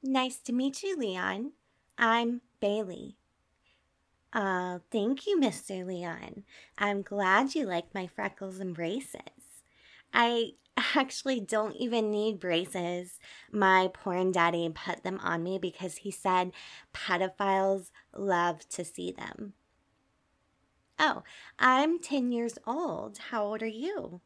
Nice to meet you, Leon. I'm Bailey. Thank you, Mr. Leon. I'm glad you like my freckles and braces. I actually don't even need braces. My porn daddy put them on me because he said pedophiles love to see them. Oh, I'm 10 years old. How old are you?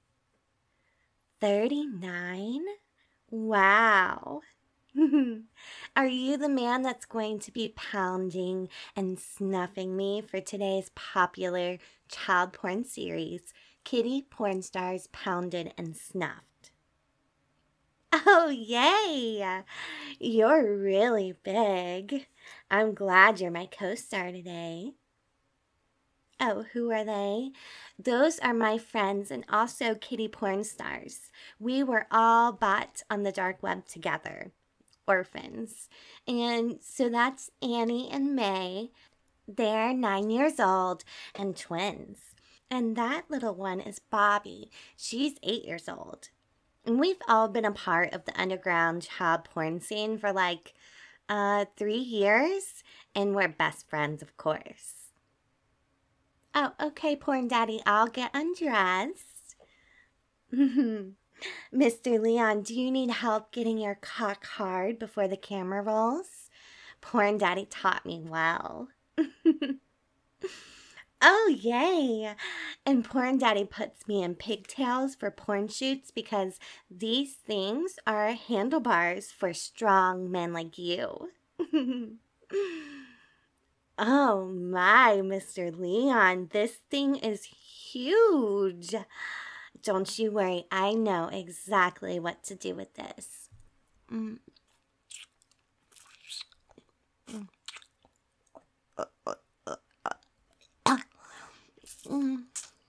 39? Wow. Are you the man that's going to be pounding and snuffing me for today's popular child porn series, Kitty Porn Stars Pounded and Snuffed? Oh, yay! You're really big. I'm glad you're my co star today. Oh, who are they? Those are my friends and also kitty porn stars. We were all bought on the dark web together, orphans. And so that's Annie and May. They're 9 years old and twins. And that little one is Bobby. She's 8 years old. And we've all been a part of the underground child porn scene for 3 years. And we're best friends, of course. Oh, okay, porn daddy, I'll get undressed. Mr. Leon, do you need help getting your cock hard before the camera rolls? Porn daddy taught me well. Oh, yay! And porn daddy puts me in pigtails for porn shoots because these things are handlebars for strong men like you. Oh my, Mr. Leon, this thing is huge. Don't you worry, I know exactly what to do with this. Mm. Mm. Mm.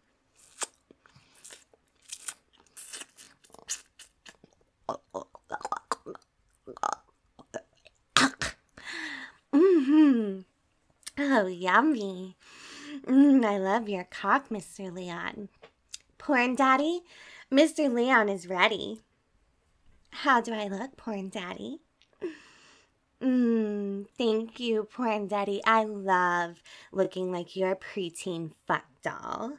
Mm-hmm. Oh, yummy. I love your cock, Mr. Leon. Porn daddy, Mr. Leon is ready. How do I look, porn daddy? Thank you, porn daddy. I love looking like your preteen fuck doll.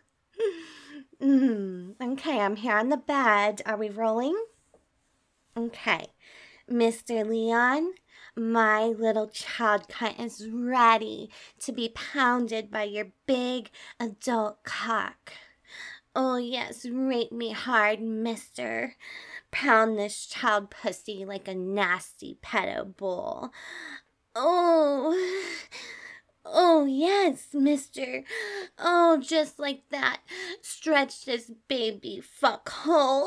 Okay, I'm here on the bed. Are we rolling? Okay. Mr. Leon, my little child cunt is ready to be pounded by your big adult cock. Oh, yes, rape me hard, mister. Pound this child pussy like a nasty pedo bull. Oh, oh, yes, mister. Oh, just like that. Stretch this baby fuck hole.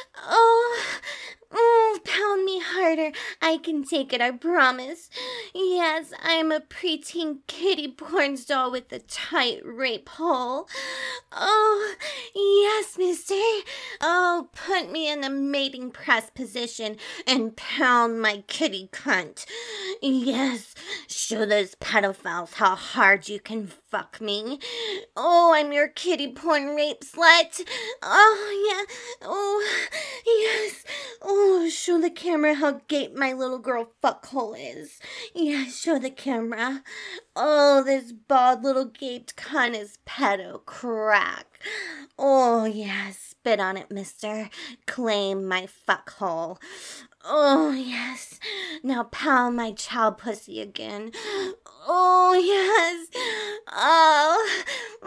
Oh, pound me harder. I can take it, I promise. Yes, I'm a preteen kitty porn doll with a tight rape hole. Oh, yes, mister. Oh, put me in the mating press position and pound my kitty cunt. Yes, show those pedophiles how hard you can fuck me. Oh, I'm your kitty porn rape slut. Oh, yeah. Oh, yes. Oh, show the camera how gape my little girl fuckhole is. Yeah, show the camera. Oh, this bald little gaped cunt is pedo crack. Oh, yeah, spit on it, mister. Claim my fuckhole. Oh, yes. Now pound my child pussy again. Oh, yes. Oh,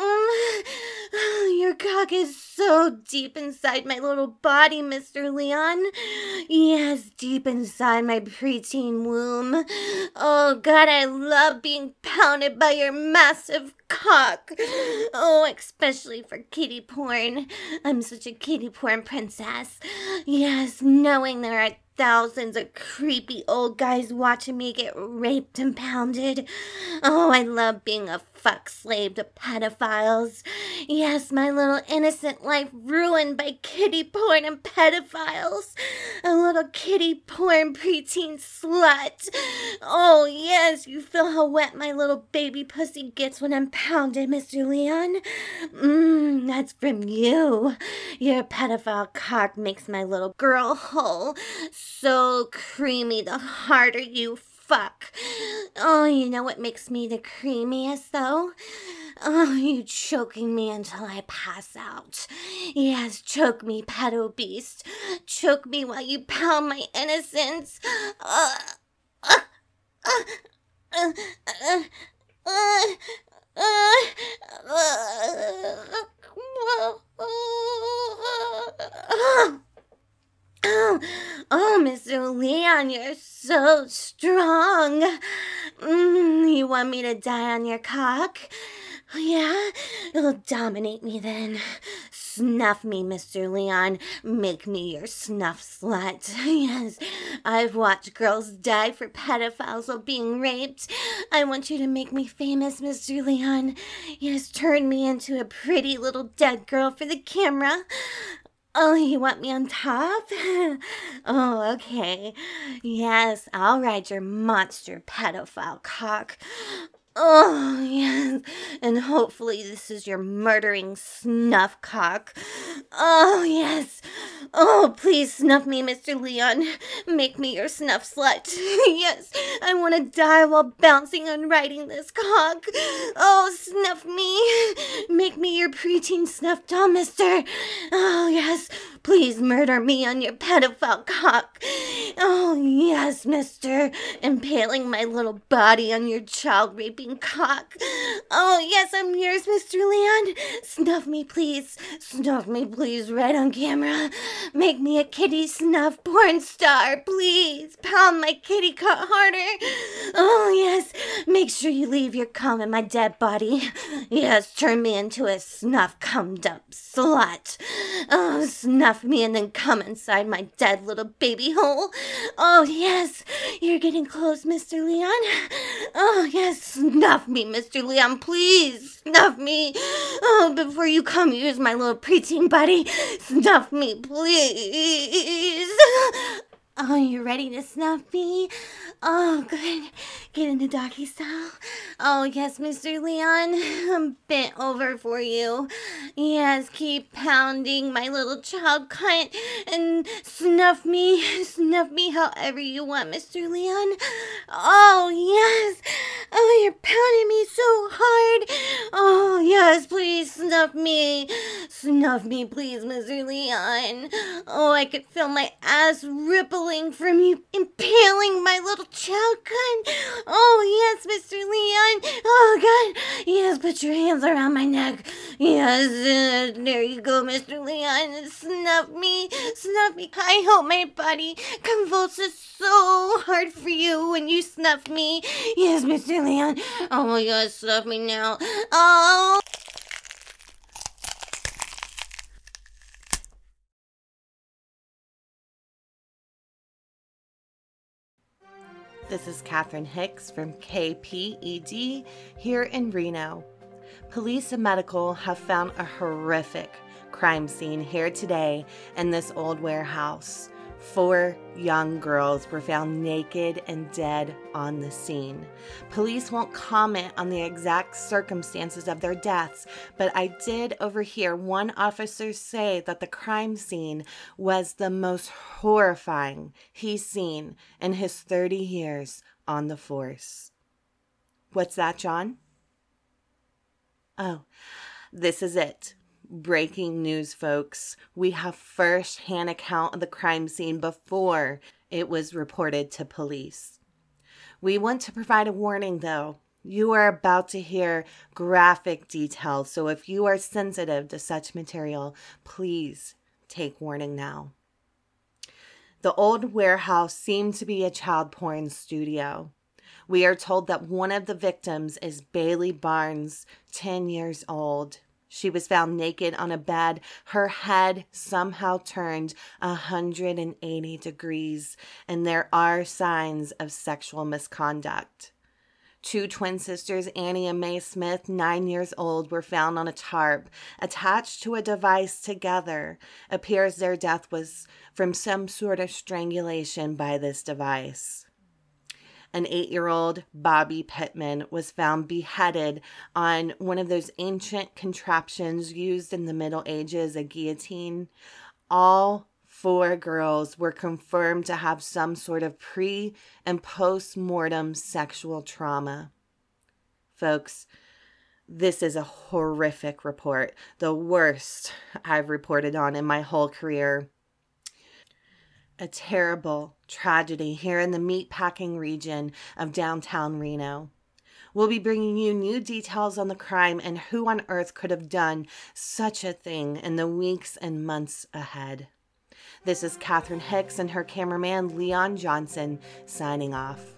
your cock is so deep inside my little body, Mr. Leon. Yes, deep inside my preteen womb. Oh, God, I love being pounded by your massive cock. Oh, especially for kitty porn. I'm such a kitty porn princess. Yes, knowing there are thousands of creepy old guys watching me get raped and pounded. Oh, I love being a fuck slave to pedophiles. Yes, my little innocent life ruined by kitty porn and pedophiles. A little kitty porn preteen slut. Oh, yes, you feel how wet my little baby pussy gets when I'm pounded, Mr. Leon? That's from you. Your pedophile cock makes my little girl hole so creamy the harder you fuck. Oh, you know what makes me the creamiest, though? Oh, you choking me until I pass out. Yes, choke me, pedo beast. Choke me while you pound my innocence. Oh, Mr. Leon, you're so strong. You want me to die on your cock? Yeah? It'll dominate me then. Snuff me, Mr. Leon. Make me your snuff slut. Yes, I've watched girls die for pedophiles while being raped. I want you to make me famous, Mr. Leon. Yes, turn me into a pretty little dead girl for the camera. Oh, you want me on top? Oh, okay. Yes, I'll ride your monster pedophile cock. Oh, yes. And hopefully this is your murdering snuff cock. Oh, yes. Oh, please snuff me, Mr. Leon. Make me your snuff slut. Yes, I want to die while bouncing and riding this cock. Oh, snuff me. Make me your preteen snuff doll, mister. Oh, yes. Please murder me on your pedophile cock. Oh, yes, mister. Impaling my little body on your child-raping cock. Oh, yes, I'm yours, Mr. Leon. Snuff me, please. Snuff me, please, right on camera. Make me a kitty snuff porn star, please. Pound my kitty cock harder. Oh, yes. Make sure you leave your cum in my dead body. Yes, turn me into a snuff cum-dump slut. Oh, snuff me and then come inside my dead little baby hole. Oh, yes. You're getting close, Mr. Leon. Oh, yes. Snuff me, Mr. Leon, please. Snuff me. Oh, before you come use my little preteen body. Snuff me, please. Oh, you ready to snuff me? Oh, good. Get into doggy style. Oh, yes, Mr. Leon. I'm bent over for you. Yes, keep pounding my little child cunt and snuff me. Snuff me however you want, Mr. Leon. Oh, yes. Oh, you're pounding me so hard. Oh, yes, please snuff me. Snuff me, please, Mr. Leon. Oh, I could feel my ass rippling from you impaling my little child cunt. Oh, yes, Mr. Leon. Oh, God. Yes, put your hands around my neck. Yes, there you go, Mr. Leon. Snuff me. Snuff me. I hope my body convulses so hard for you when you snuff me. Yes, Mr. Leon. Oh, my God, snuff me now. Oh. This is Catherine Hicks from KPED here in Reno. Police and medical have found a horrific crime scene here today in this old warehouse. 4 young girls were found naked and dead on the scene. Police won't comment on the exact circumstances of their deaths, but I did overhear one officer say that the crime scene was the most horrifying he's seen in his 30 years on the force. What's that, John? Oh, this is it. Breaking news, folks. We have first-hand account of the crime scene before it was reported to police. We want to provide a warning, though. You are about to hear graphic details, so if you are sensitive to such material, please take warning now. The old warehouse seemed to be a child porn studio. We are told that one of the victims is Bailey Barnes, 10 years old. She was found naked on a bed, her head somehow turned 180 degrees, and there are signs of sexual misconduct. 2 twin sisters, Annie and Mae Smith, 9 years old, were found on a tarp attached to a device together. Appears their death was from some sort of strangulation by this device. An 8-year-old, Bobby Pittman, was found beheaded on one of those ancient contraptions used in the Middle Ages, a guillotine. All 4 girls were confirmed to have some sort of pre- and post-mortem sexual trauma. Folks, this is a horrific report, the worst I've reported on in my whole career. A terrible tragedy here in the meatpacking region of downtown Reno. We'll be bringing you new details on the crime and who on earth could have done such a thing in the weeks and months ahead. This is Catherine Hicks and her cameraman Leon Johnson signing off.